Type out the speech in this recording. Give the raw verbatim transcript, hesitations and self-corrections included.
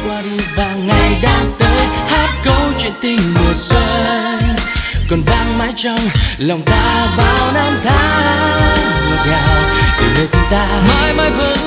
qua đi và ngày đang tới, hát câu chuyện tình mùa xuân còn vang mãi trong lòng ta bao năm tháng ngọt ngào từ nơi chúng ta mãi mãi vương